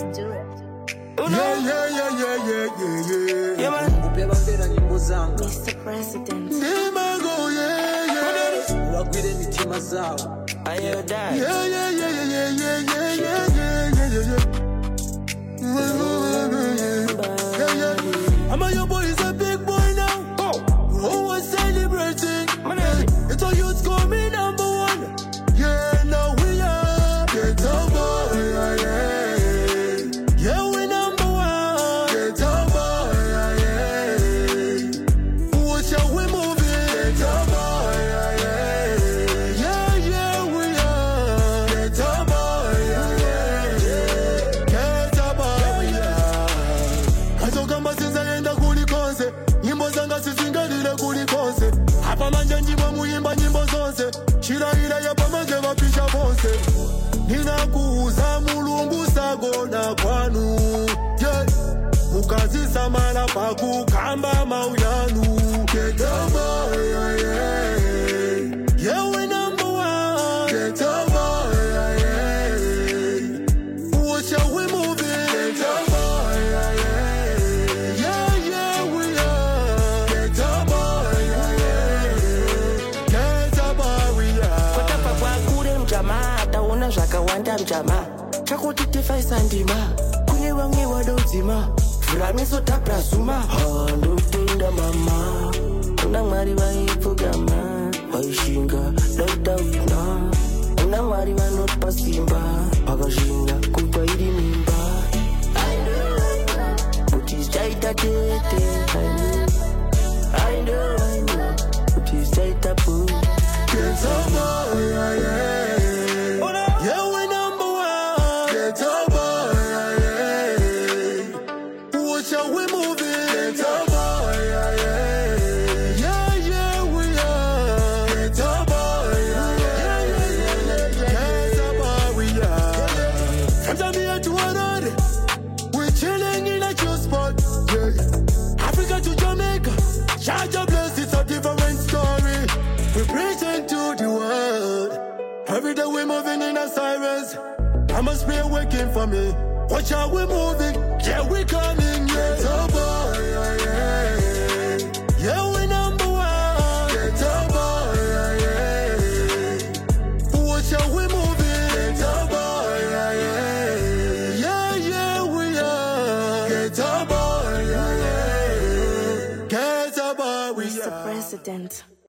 Do it. Yeah, man. Upebambera nyimbo zanga Mr. President. Nimago, yeah. wagwire mitima zabo. I hear that. I'm a young boy, is a big boy now. Oh, we're celebrating. It's all youths call me number one. Yeah, now we are. Get over, yeah. Yeah, we number one. Get over, yeah. Watch how we moving. Get over, yeah. Yeah, we are. Get over, yeah. Get over, yeah. Kazogamba sinzaenda kulikonse. Nyimbo zanga sizingalile kulikonse. Hapa manje njimbo muimba nyimbo zonse. Shiraira yapa manje vapisha vonse. Ninakuuza mulungu sagona kwanu. Yeah. Mukazisa mala paku kamba mauyanu. Get over, yeah. Yeah, we number one. Get over, yeah. Watch how we moving. Get over, yeah. Yeah, we are. Get over, yeah. Get over, we are. Kotapa kwa kure mjama, taona zvakawanda mjama. Chakuti tifaisa ndima, kune vamwe wadodzima. Furamiso taprazuma, ndotenda mama. Kuna mwari vaipfugama, vaishinga, daita wina. Kuna mwari vanotipa simba, vakashinga kubva iri mimba. Kuti zvichaita tete, I know. Kuti zvichaita pu. Get over, yeah. Yeah, we number one. Get over, yeah. Watch how we moving. Get over, yeah. Yeah, we are. Get over, yeah. Get over, we are. From Zambia to Harare, we're chilling in a chill spot. Yeah. Africa to Jamaica, Jaja bless, it's a different story. We're preaching to the world. Every day we're moving in a sirens. I must be waiting for me. Watch how we're moving. Yeah, we're coming. Yeah, get over, yeah. Yeah, we number one. Get over, yeah. Watch how we're moving. Get over, yeah. Yeah, we are. Get over, yeah. Get over, we Mr. are. President.